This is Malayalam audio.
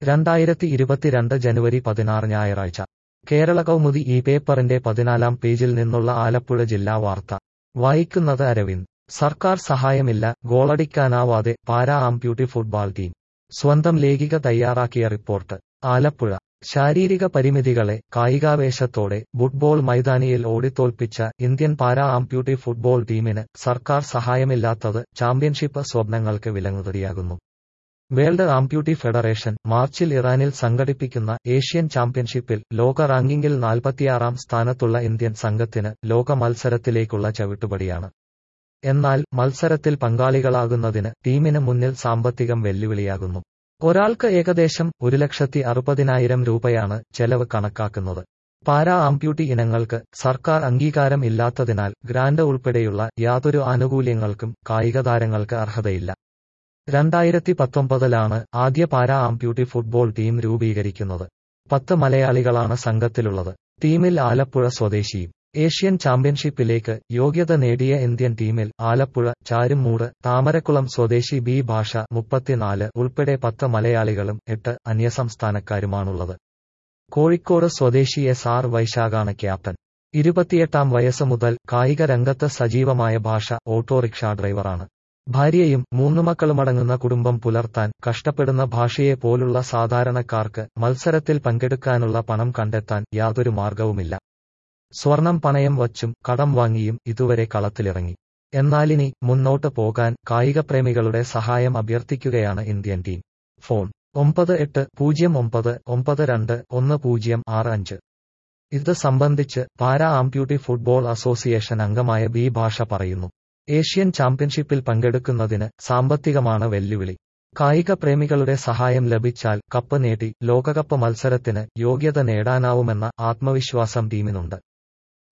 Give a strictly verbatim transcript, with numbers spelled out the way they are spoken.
രണ്ടായിരത്തി ഇരുപത്തിരണ്ട് ജനുവരി പതിനാറ് ഞായറാഴ്ച കേരള കൗമുദി ഈ പേപ്പറിന്റെ പതിനാലാം പേജിൽ നിന്നുള്ള ആലപ്പുഴ ജില്ലാ വാർത്ത വായിക്കുന്നത് അരവിന്ദ്. സർക്കാർ സഹായമില്ല, ഗോളടിക്കാനാവാതെ പാരാ ആംപ്യൂട്ടി ഫുട്ബോൾ ടീം. സ്വന്തം ലേഖിക തയ്യാറാക്കിയ റിപ്പോർട്ട്. ആലപ്പുഴ. ശാരീരിക പരിമിതികളെ കായികാവേശത്തോടെ ഫുട്ബോൾ മൈതാനിയിൽ ഓടിത്തോൽപ്പിച്ച ഇന്ത്യൻ പാരാ ആംപ്യൂട്ടി ഫുട്ബോൾ ടീമിന് സർക്കാർ സഹായമില്ലാത്തത് ചാമ്പ്യൻഷിപ്പ് സ്വപ്നങ്ങൾക്ക് വിലങ്ങുതടിയാകുന്നു. വേൾഡ് ആംപ്യൂട്ടി ഫെഡറേഷൻ മാർച്ചിൽ ഇറാനിൽ സംഘടിപ്പിക്കുന്ന ഏഷ്യൻ ചാമ്പ്യൻഷിപ്പിൽ ലോക റാങ്കിങ്ങിൽ നാൽപ്പത്തിയാറാം സ്ഥാനത്തുള്ള ഇന്ത്യൻ സംഘത്തിന് ലോക മത്സരത്തിലേക്കുള്ള ചവിട്ടുപടിയാണ്. എന്നാൽ മത്സരത്തിൽ പങ്കാളികളാകുന്നതിന് ടീമിന് മുന്നിൽ സാമ്പത്തികം വെല്ലുവിളിയാകുന്നു. ഒരാൾക്ക് ഏകദേശം ഒരു ലക്ഷത്തി അറുപതിനായിരം രൂപയാണ് ചെലവ് കണക്കാക്കുന്നത്. പാരാ ആംപ്യൂട്ടി ഇനങ്ങൾക്ക് സർക്കാർ അംഗീകാരം ഇല്ലാത്തതിനാൽ ഗ്രാന്റ് ഉൾപ്പെടെയുള്ള യാതൊരു ആനുകൂല്യങ്ങൾക്കും കായികതാരങ്ങൾക്ക് അർഹതയില്ല. രണ്ടായിരത്തി പത്തൊമ്പതിലാണ് ആദ്യ പാരാ ആംപ്യൂട്ടി ഫുട്ബോൾ ടീം രൂപീകരിക്കുന്നത്. പത്ത് മലയാളികളാണ് സംഘത്തിലുള്ളത്. ടീമിൽ ആലപ്പുഴ സ്വദേശിയും. ഏഷ്യൻ ചാമ്പ്യൻഷിപ്പിലേക്ക് യോഗ്യത നേടിയ ഇന്ത്യൻ ടീമിൽ ആലപ്പുഴ, ചാരുമൂട്, താമരക്കുളം സ്വദേശി ബി ഭാഷ മുപ്പത്തിനാല് ഉൾപ്പെടെ പത്ത് മലയാളികളും എട്ട് അന്യസംസ്ഥാനക്കാരുമാണുള്ളത്. കോഴിക്കോട് സ്വദേശി എസ് ആർ വൈശാഖാണ് ക്യാപ്റ്റൻ. ഇരുപത്തിയെട്ടാം വയസ്സ് മുതൽ കായിക രംഗത്ത് സജീവമായ ഭാഷ ഓട്ടോറിക്ഷ ഡ്രൈവറാണ്. ഭാര്യയും മൂന്നു മക്കളുമടങ്ങുന്ന കുടുംബം പുലർത്താൻ കഷ്ടപ്പെടുന്ന ഭാഷയെ പോലുള്ള സാധാരണക്കാർക്ക് മത്സരത്തിൽ പങ്കെടുക്കാനുള്ള പണം കണ്ടെത്താൻ യാതൊരു മാർഗവുമില്ല. സ്വർണം പണയം വച്ചും കടം വാങ്ങിയും ഇതുവരെ കളത്തിലിറങ്ങി. എന്നാലിനി മുന്നോട്ട് പോകാൻ കായികപ്രേമികളുടെ സഹായം അഭ്യർത്ഥിക്കുകയാണ് ഇന്ത്യൻ ടീം. ഫോൺ ഒമ്പത് എട്ട് പൂജ്യം ഒമ്പത് ഒമ്പത് രണ്ട് ഒന്ന് പൂജ്യം ആറ് അഞ്ച്. ഇത് സംബന്ധിച്ച് പാരാ ആംപ്യൂട്ടി ഫുട്ബോൾ അസോസിയേഷൻ അംഗമായ ബി ഭാഷ പറയുന്നു. ഏഷ്യൻ ചാമ്പ്യൻഷിപ്പിൽ പങ്കെടുക്കുന്നതിന് സാമ്പത്തികമാണ് വെല്ലുവിളി. കായിക പ്രേമികളുടെ സഹായം ലഭിച്ചാൽ കപ്പ് നേടി ലോകകപ്പ് മത്സരത്തിന് യോഗ്യത നേടാനാവുമെന്ന ആത്മവിശ്വാസം ടീമിനുണ്ട്.